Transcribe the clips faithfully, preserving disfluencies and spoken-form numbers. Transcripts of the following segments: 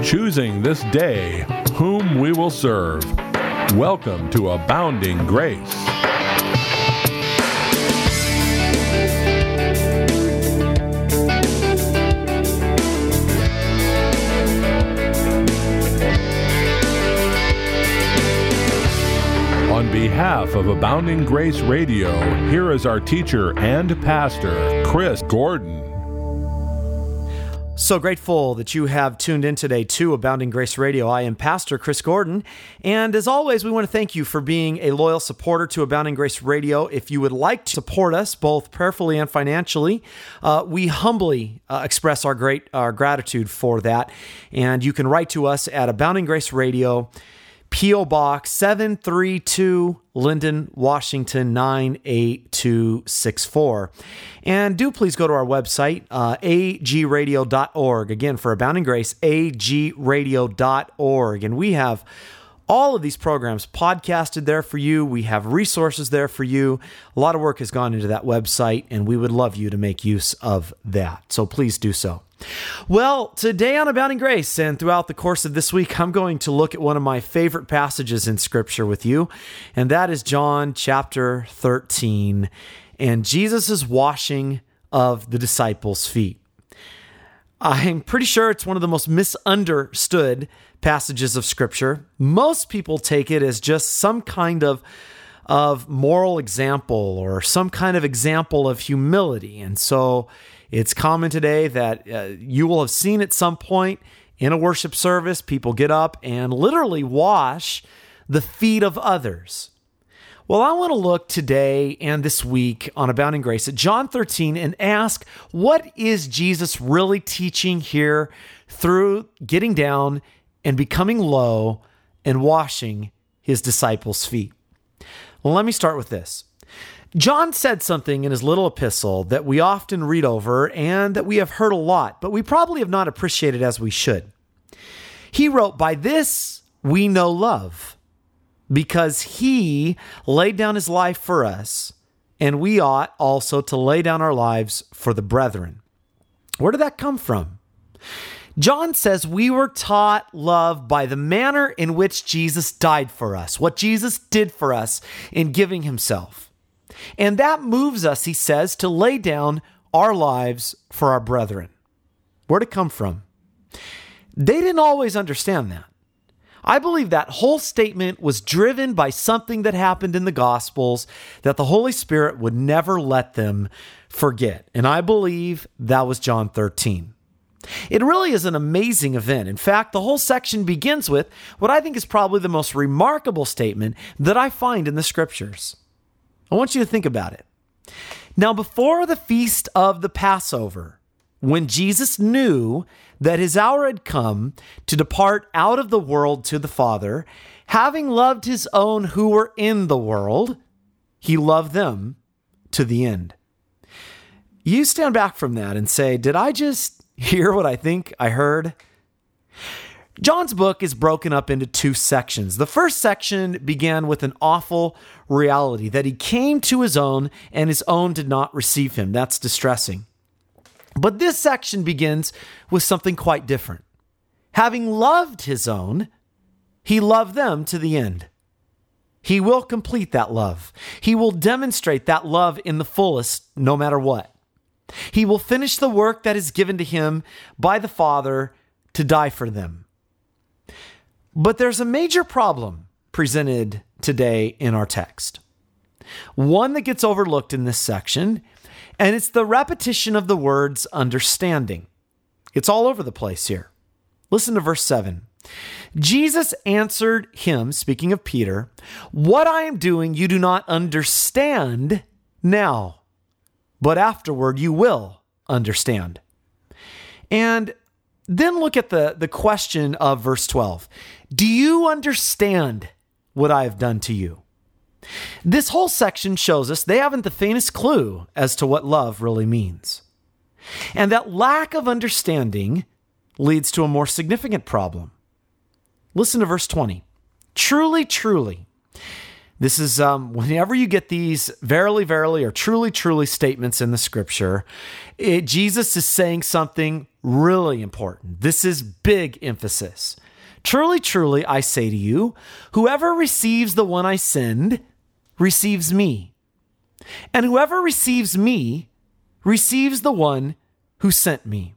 choosing this day whom we will serve. Welcome to Abounding Grace. On behalf of Abounding Grace Radio, here is our teacher and pastor, Chris Gordon. So grateful that you have tuned in today to Abounding Grace Radio. I am Pastor Chris Gordon, and as always, we want to thank you for being a loyal supporter to Abounding Grace Radio. If you would like to support us both prayerfully and financially, uh, we humbly uh, express our great our gratitude for that. And you can write to us at Abounding Grace Radio, P O Box seven three two, Linden, Washington nine eight two six four. And do please go to our website, uh, a g radio dot org. Again, for Abounding Grace, a g radio dot org. And we have all of these programs podcasted there for you. We have resources there for you. A lot of work has gone into that website, and we would love you to make use of that. So please do so. Well, today on Abounding Grace and throughout the course of this week, I'm going to look at one of my favorite passages in Scripture with you, and that is John chapter thirteen and Jesus' washing of the disciples' feet. I'm pretty sure it's one of the most misunderstood passages of Scripture. Most people take it as just some kind of of moral example or some kind of example of humility, and so it's common today that uh, you will have seen at some point in a worship service, people get up and literally wash the feet of others. Well, I want to look today and this week on Abounding Grace at John thirteen and ask, what is Jesus really teaching here through getting down and becoming low and washing his disciples' feet? Well, let me start with this. John said something in his little epistle that we often read over and that we have heard a lot, but we probably have not appreciated as we should. He wrote, "By this we know love, because he laid down his life for us, and we ought also to lay down our lives for the brethren." Where did that come from? John says we were taught love by the manner in which Jesus died for us, what Jesus did for us in giving himself. And that moves us, he says, to lay down our lives for our brethren. Where'd it come from? They didn't always understand that. I believe that whole statement was driven by something that happened in the Gospels that the Holy Spirit would never let them forget. And I believe that was John thirteen. It really is an amazing event. In fact, the whole section begins with what I think is probably the most remarkable statement that I find in the Scriptures. I want you to think about it. Now, before the feast of the Passover, when Jesus knew that his hour had come to depart out of the world to the Father, having loved his own who were in the world, he loved them to the end. You stand back from that and say, did I just hear what I think I heard? John's book is broken up into two sections. The first section began with an awful reality that he came to his own and his own did not receive him. That's distressing. But this section begins with something quite different. Having loved his own, he loved them to the end. He will complete that love. He will demonstrate that love in the fullest, no matter what. He will finish the work that is given to him by the Father to die for them. But there's a major problem presented today in our text. One that gets overlooked in this section, and it's the repetition of the words understanding. It's all over the place here. Listen to verse seven. Jesus answered him, speaking of Peter, "What I am doing you do not understand now, but afterward you will understand." And then look at the, the question of verse twelve. Do you understand what I have done to you? This whole section shows us they haven't the faintest clue as to what love really means. And that lack of understanding leads to a more significant problem. Listen to verse twenty. Truly, truly, This is um, whenever you get these verily, verily, or truly, truly statements in the scripture, it, Jesus is saying something really important. This is big emphasis. Truly, truly, I say to you, whoever receives the one I send receives me. And whoever receives me receives the one who sent me.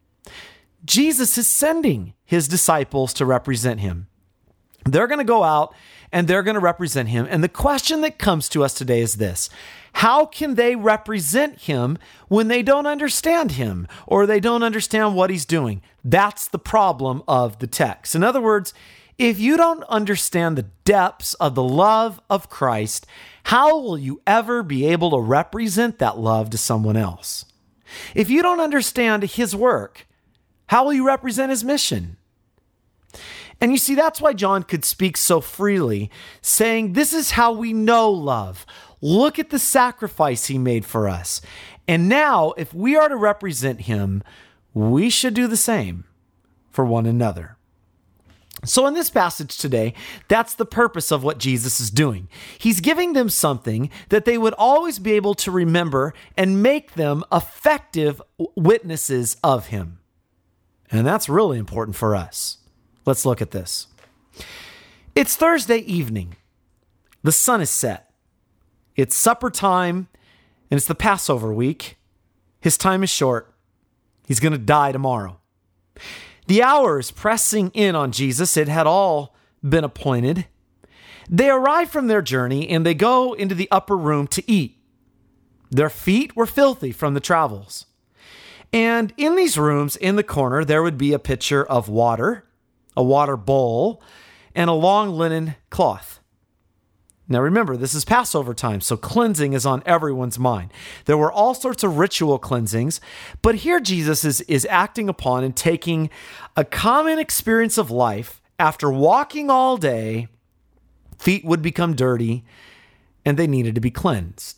Jesus is sending his disciples to represent him. They're going to go out and they're going to represent him. And the question that comes to us today is this: how can they represent him when they don't understand him or they don't understand what he's doing? That's the problem of the text. In other words, if you don't understand the depths of the love of Christ, how will you ever be able to represent that love to someone else? If you don't understand his work, how will you represent his mission? And you see, that's why John could speak so freely, saying, this is how we know love. Look at the sacrifice he made for us. And now, if we are to represent him, we should do the same for one another. So in this passage today, that's the purpose of what Jesus is doing. He's giving them something that they would always be able to remember and make them effective witnesses of him. And that's really important for us. Let's look at this. It's Thursday evening. The sun is set. It's supper time, and it's the Passover week. His time is short. He's going to die tomorrow. The hour is pressing in on Jesus. It had all been appointed. They arrive from their journey, and they go into the upper room to eat. Their feet were filthy from the travels. And in these rooms, in the corner, there would be a pitcher of water, a water bowl, and a long linen cloth. Now remember, this is Passover time, so cleansing is on everyone's mind. There were all sorts of ritual cleansings, but here Jesus is, is acting upon and taking a common experience of life. After walking all day, feet would become dirty, and they needed to be cleansed.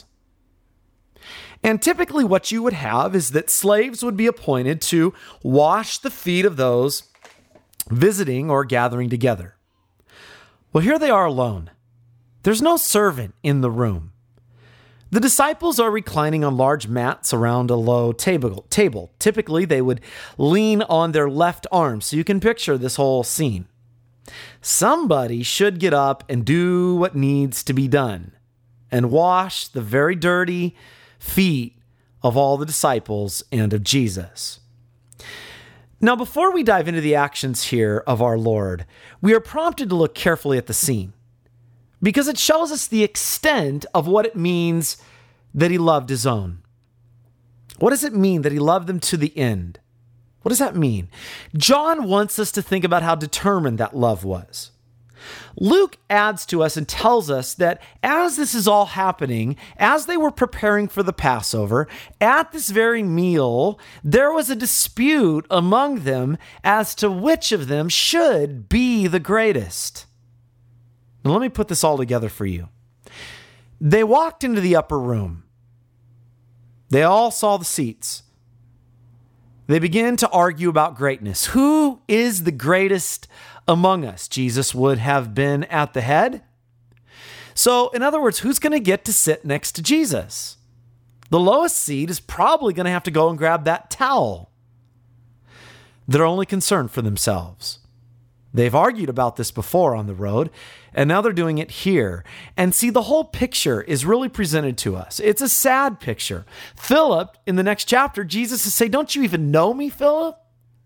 And typically what you would have is that slaves would be appointed to wash the feet of those visiting or gathering together. Well, here they are alone. There's no servant in the room. The disciples are reclining on large mats around a low table. table. Typically, they would lean on their left arm, so you can picture this whole scene. Somebody should get up and do what needs to be done and wash the very dirty feet of all the disciples and of Jesus. Now, before we dive into the actions here of our Lord, we are prompted to look carefully at the scene because it shows us the extent of what it means that he loved his own. What does it mean that he loved them to the end? What does that mean? John wants us to think about how determined that love was. Luke adds to us and tells us that as this is all happening, as they were preparing for the Passover, at this very meal, there was a dispute among them as to which of them should be the greatest. Now, let me put this all together for you. They walked into the upper room. They all saw the seats. They began to argue about greatness. Who is the greatest among us? Jesus would have been at the head. So, in other words, who's going to get to sit next to Jesus? The lowest seat is probably going to have to go and grab that towel. They're only concerned for themselves. They've argued about this before on the road, and now they're doing it here. And see, the whole picture is really presented to us. It's a sad picture. Philip, in the next chapter, Jesus will say, "Don't you even know me, Philip?"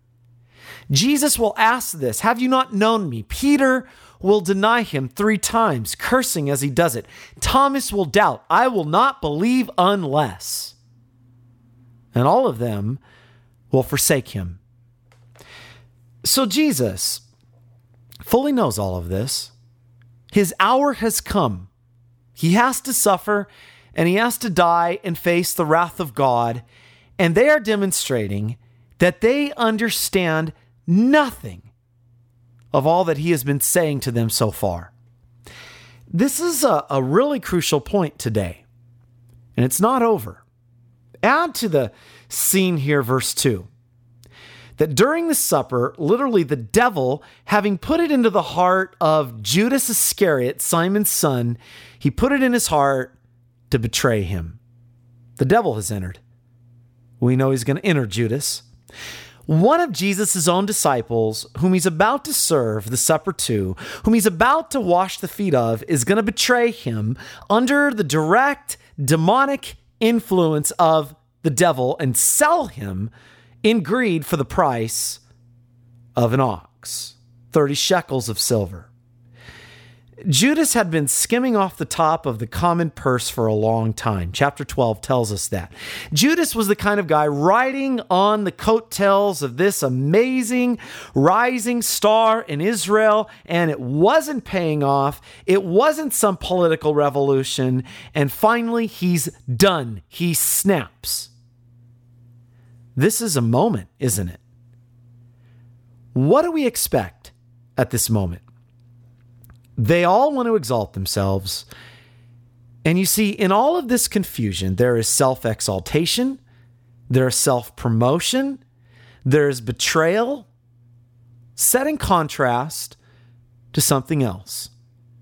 Jesus will ask this, "Have you not known me?" Peter will deny him three times, cursing as he does it. Thomas will doubt, "I will not believe unless." And all of them will forsake him. So Jesus fully knows all of this. His hour has come. He has to suffer and he has to die and face the wrath of God. And they are demonstrating that they understand nothing of all that he has been saying to them so far. This is a, a really crucial point today, and it's not over. Add to the scene here, verse two. that during the supper, literally the devil, having put it into the heart of Judas Iscariot, Simon's son, he put it in his heart to betray him. The devil has entered. We know he's going to enter Judas. One of Jesus' own disciples, whom he's about to serve the supper to, whom he's about to wash the feet of, is going to betray him under the direct demonic influence of the devil and sell him in greed for the price of an ox, thirty shekels of silver. Judas had been skimming off the top of the common purse for a long time. Chapter twelve tells us that. Judas was the kind of guy riding on the coattails of this amazing rising star in Israel, and it wasn't paying off. It wasn't some political revolution. And finally, he's done. He snaps. This is a moment, isn't it? What do we expect at this moment? They all want to exalt themselves. And you see, in all of this confusion, there is self-exaltation, there is self-promotion, there is betrayal, set in contrast to something else.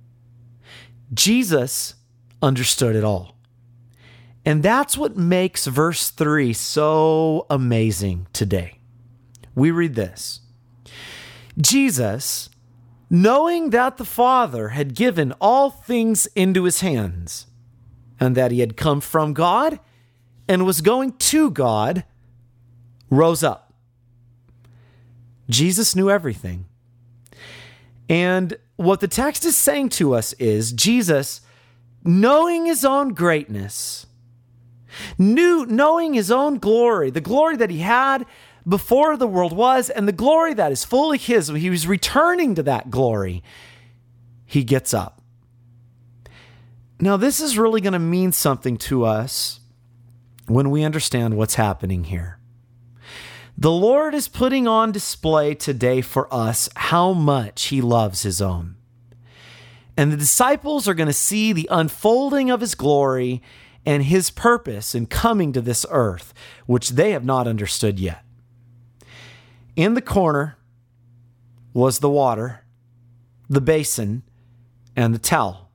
Jesus understood it all. And that's what makes verse three so amazing today. We read this. Jesus, knowing that the Father had given all things into his hands, and that he had come from God and was going to God, rose up. Jesus knew everything. And what the text is saying to us is Jesus, knowing his own greatness, knew, knowing his own glory, the glory that he had before the world was, and the glory that is fully his, when he was returning to that glory, he gets up. Now, this is really going to mean something to us when we understand what's happening here. The Lord is putting on display today for us how much he loves his own. And the disciples are going to see the unfolding of his glory and his purpose in coming to this earth, which they have not understood yet. In the corner was the water, the basin, and the towel.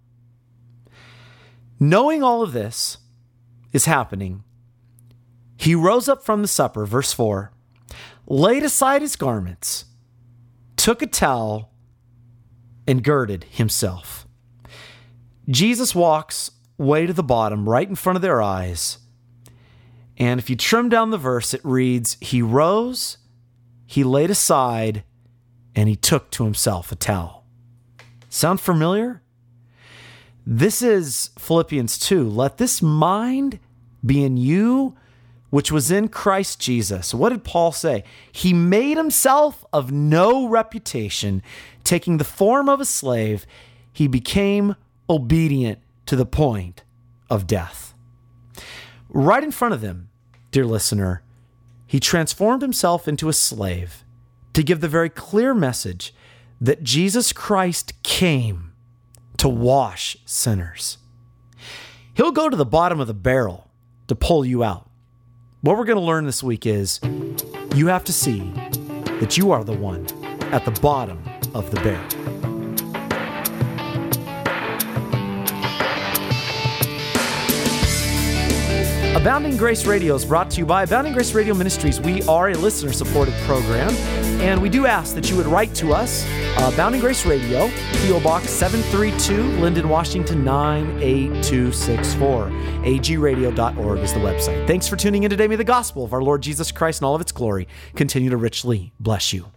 Knowing all of this is happening, he rose up from the supper, verse four, laid aside his garments, took a towel, and girded himself. Jesus walks way to the bottom, right in front of their eyes. And if you trim down the verse, it reads, he rose, he laid aside, and he took to himself a towel. Sound familiar? This is Philippians two. Let this mind be in you, which was in Christ Jesus. What did Paul say? He made himself of no reputation, taking the form of a slave. He became obedient to the point of death. Right in front of them, dear listener, he transformed himself into a slave to give the very clear message that Jesus Christ came to wash sinners. He'll go to the bottom of the barrel to pull you out. What we're going to learn this week is you have to see that you are the one at the bottom of the barrel. Abounding Grace Radio is brought to you by Abounding Grace Radio Ministries. We are a listener-supported program, and we do ask that you would write to us, uh, Abounding Grace Radio, P O Box seven three two, Linden, Washington nine eight two six four. A G radio dot org is the website. Thanks for tuning in today. May the gospel of our Lord Jesus Christ and all of its glory continue to richly bless you.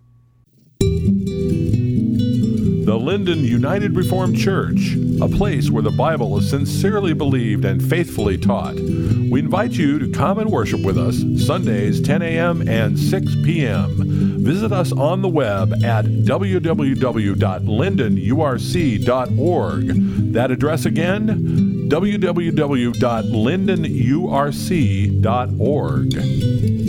The Linden United Reformed Church, a place where the Bible is sincerely believed and faithfully taught. We invite you to come and worship with us Sundays ten a.m. and six p.m. Visit us on the web at w w w dot linden u r c dot org. That address again, w w w dot linden u r c dot org.